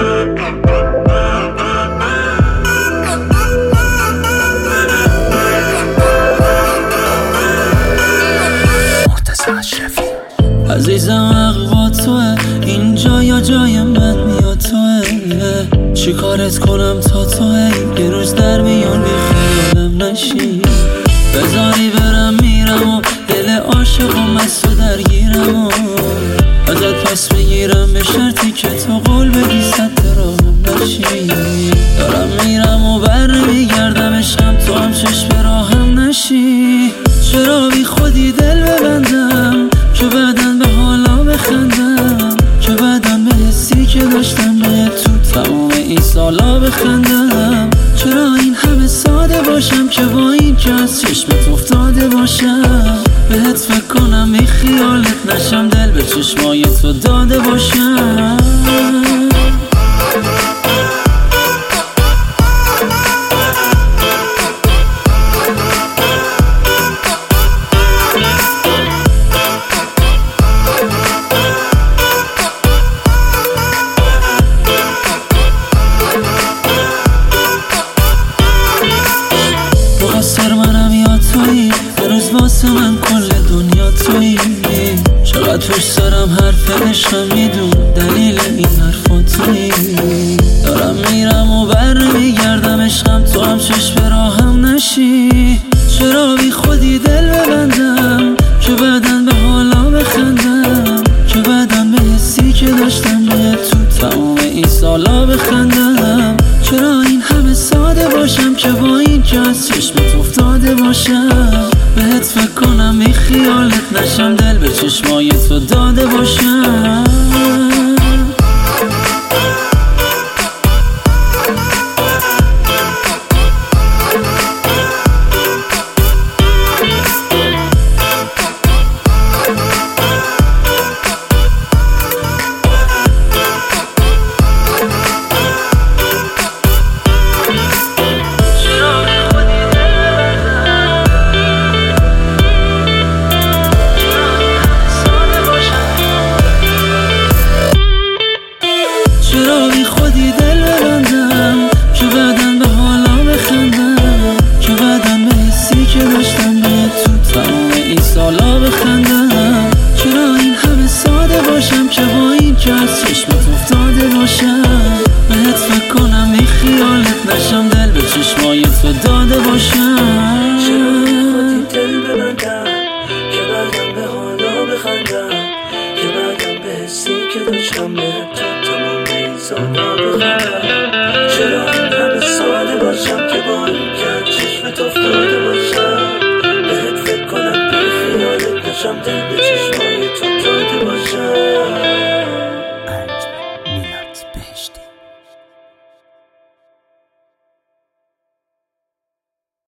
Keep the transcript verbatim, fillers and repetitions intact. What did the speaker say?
عزیزم حق با توه، اینجا یا جای من یا توه. چی کارت کنم تا توه، یه روز در میون بی خیالم نشی. بذاری برم میرم و دل عاشقم از تو درگیرم و ازت پس بگیرم به شرطی که تو قول بدی صد راهم نشی. دارم میرم و بر نمیگردم عشقم، تو هم چشم راهم نشی. چرا بی خودی دل ببندم که بعدن به حالا بخندم، که بعدن به حسی که داشتم به تو تمام این سالا بخندم. چرا این همه ساده باشم که با این که از چشمت افتاده باشم، بهت فکر کنم بی خیالت نشم، دل به چشمای تو داده باشم. مقصر منم یا تویی، هنوز واسه من کل دنیا تویی. چقدر پشت سرم حرف عشقم، میدون دلیل این حرفا تویی. دارم میرم و بر نمیگردم عشقم، تو هم چشم راهم نشی. چرا بی خودی دل ببندم که بعدن به حالا بخندم، که بعدن به حسی که داشتم به تو تمام این سالا بخندم. چرا این همه ساده باشم که با این که از چشمت افتاده باشم، بهت فکر کنم بی خیالت نشم، دل به چشمای تو داده باشم. چرا بی خودی دل ببندم که بعدن به حالا بخندم، که بعدن به حسی که داشتم به تو تمام این سالا بخندم. چرا این همه ساده باشم که با این که از چشمت افتاده باشم، بهت فکر کنم بی خیالت نشم، دل به چشمای تو داده باشم. چرا بی خودی دل ببندم که بعدن به حالا بخندم، که بعدن به حسی که داشتم به تو تمام این سالا بخندم. چرا این همه ساده باشم که با این که چشمت افتاده باشم، بهت فکر کنم بی خیالت نشم، دل به چشمای تو داده باشم.